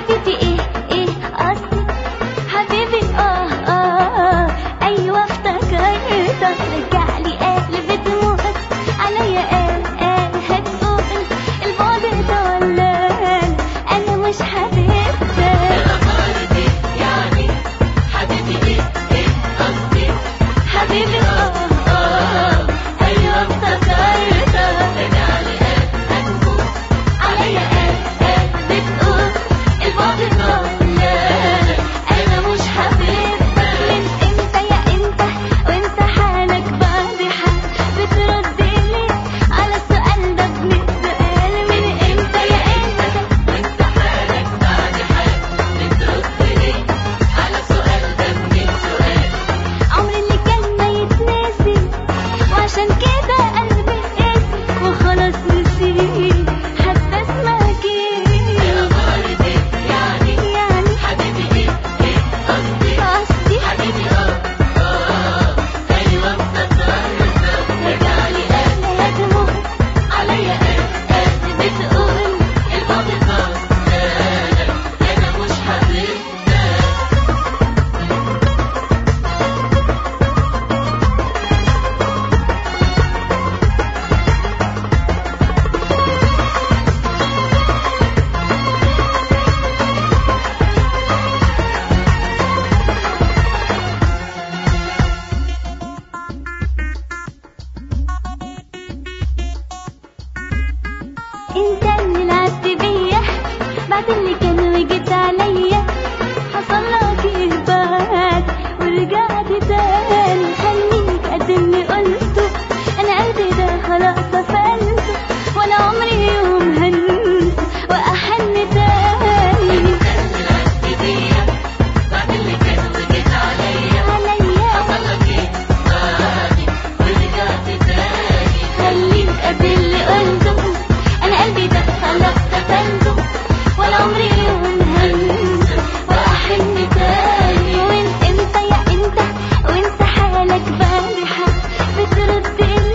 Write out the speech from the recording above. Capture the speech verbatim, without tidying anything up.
حبيبي ايه ايه قصدي حبيبي اه اه ايوه افتكرتك رجعلي قلبي تموت عليا قال قال هتقول البعد ضلال انا مش حبيبتك يعني حبيبي ايه ايه قصدي حبيبي اه اه ايوه افتكرتك رجعلي قال هتقول عليا قال قال بتقول البعد ضلال انا مش حبيبتك من امتى يا انت وانت حالك بعد حال بترد لي على السؤال ده بنسأل من امتى يا انت وانت حالك بعد حال بترد لي على سؤال ده من سؤال عمري اللي كان ما يتناسي وعشان كده قلبي قاسي وخلاص نسيت حتى اسمك ايه غلطي يعني يعني حبيبي ايه ايه قصدي قصدي حبيبي اه اه ايوه افتكرتك رجعلي قال هتموت عليا قال قال بتقول البعد ضلال انا مش حبيبتك انت اللي لعبت بيا بعد اللي كان وجد عليا حصل لك اهبات ورجعت تاني خليك قد اللي قلته انا قلبي ده خلاص قفلته ولا عمري يوم هنسى واحن تاني لعبت بيا بعد اللي كان وجيت عليا عليا حصل لك ايه بعدي ورجعت تاني خليك قد اللي قلته انا قلبي ده خلاص قفلته ولا عمري يوم هنسى واحن تاني وين انت يا انت وانت حالك بعد حال بترد لي